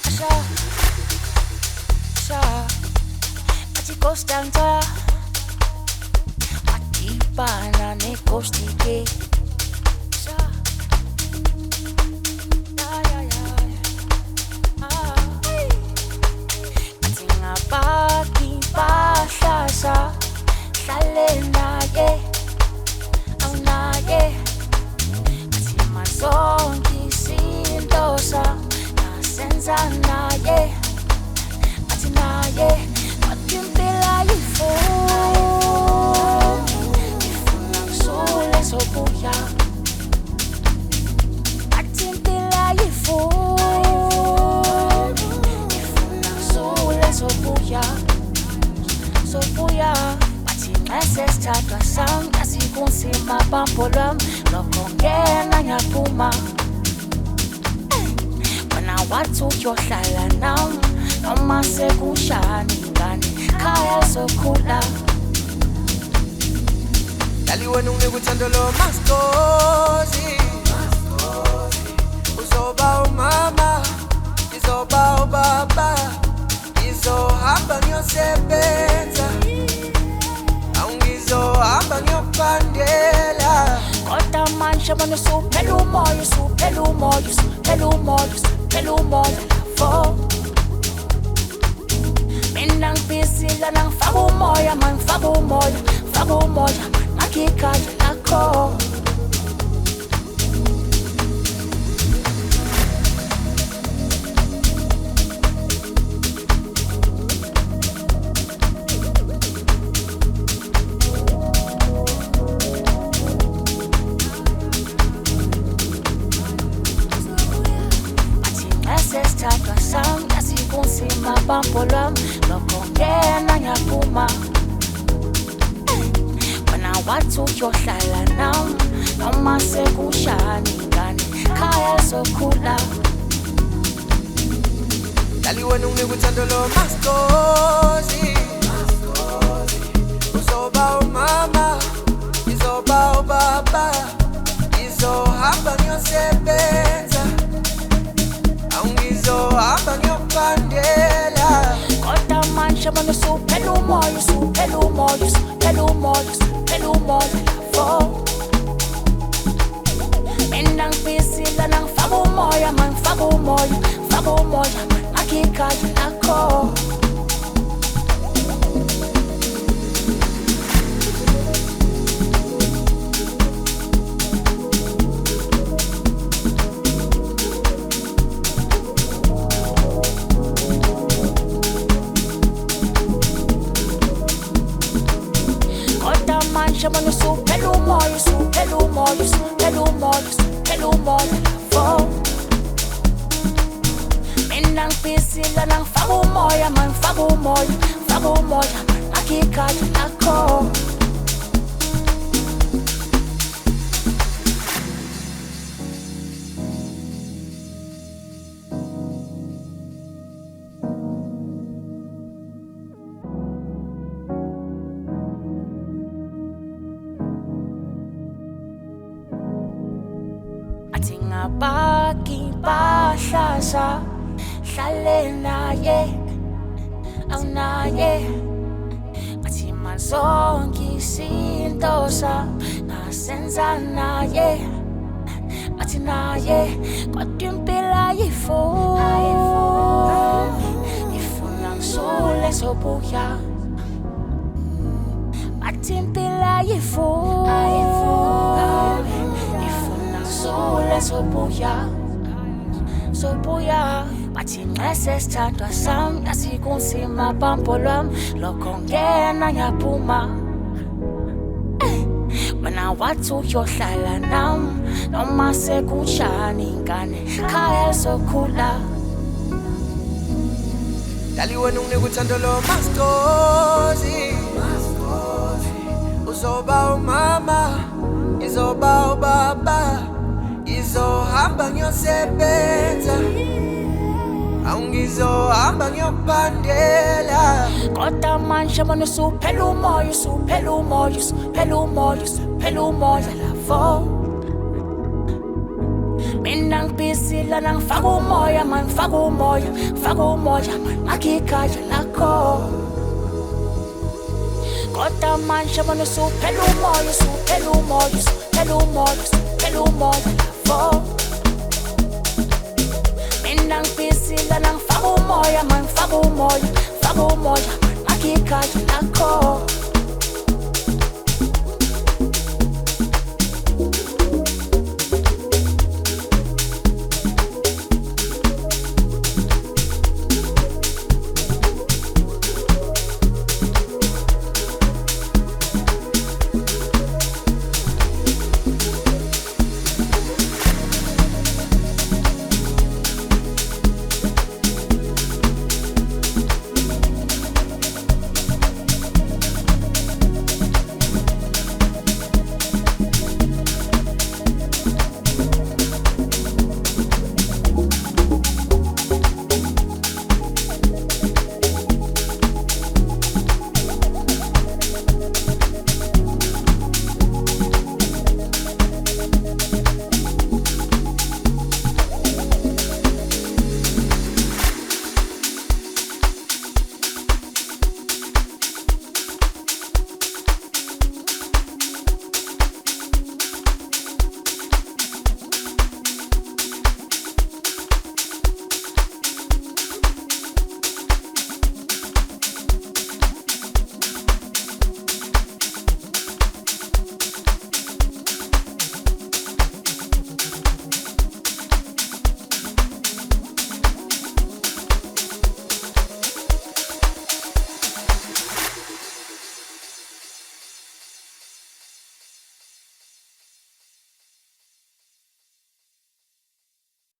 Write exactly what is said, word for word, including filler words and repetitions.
Sha, sha, ati kostanta, ati pana ne kostike. Sha, ya ya ya, ah, ati ngapaki pahlasa, hlale naye, awunaye, ati mazonke izinto sa. Senza naye, ati naye, watimpila yifu, ifuna kusule sobuya, watimpila yifu, ifuna kusule sobuya, sobuya, wati ngese sithatha sam, yasikunzima bambo lwam, lokho ngena ngiyaphuma. Wathi uyohlala nami noma sekushani ngane khaya sokhula Dali wena ungikuthando lo maskosi uzoba umama izoba ubaba izohamba ngiyosebenza awungizohamba ngiyophandela kodwa manje bona suphela umoya suphela umoya suphela umoya Hello, moya, fo. Mina ngisila nangifaka umoya, man ngifaka umoya, ngifaka umoya, makikhayo lakho. Sesithatha sam, yasikunzima bambo lwam, lokho ngena ngiyaphuma. Wena wathi uyohlala nami noma sekushani ngane khaya sokhula Dali wena ungikuthando lo maskosi uzoba umama izoba ubaba izohamba ngiyosebenza awungizohamba ngiyophandela kodwa manje bona suphela umoya suphela umoya suphela umoya suphela umoya fo mina ngisila nangifaka umoya man ngifaka umoya ngifaka umoya makikhayo lakho manje bona suphela umoya suphela umoya suphela umoya suphela umoya fo mina ngisila nangifaka umoya man ngifaka umoya ngifaka umoya makikhayo lakho ngapaki pahlasa hlale naye awunaye athi mazonke izinto sa ngasenza naye athi naye kodwa impela yifu ifuna ngisule sobuya athi impela yifu Sule sobuya, sobuya bathi ngese sithatha sam, yasikunzima bambo lwam, lokho ngena ngiyaphuma Wena wathi uyohlala nami, noma sekushani ngane khaya sokhula Dali wena ungikuthando lo maskosi uzoba umama izoba ubaba izohamba ngiyosebenza awungizohamba ngiyophandela kodwa manje bona suphela umoya suphela umoya suphela umoya suphela umoya lafo mina ngisila ngisila nangifaka umoya man ngifaka umoya ngifaka umoya man nakikhaya lakho kodwa manje bona usuphela umoya usuphela umoya usuphela umoya usuphela umoya lapho mina ngisila nangifaka umoya man ngifaka umoya ngifaka umoya man nakikhaya lakho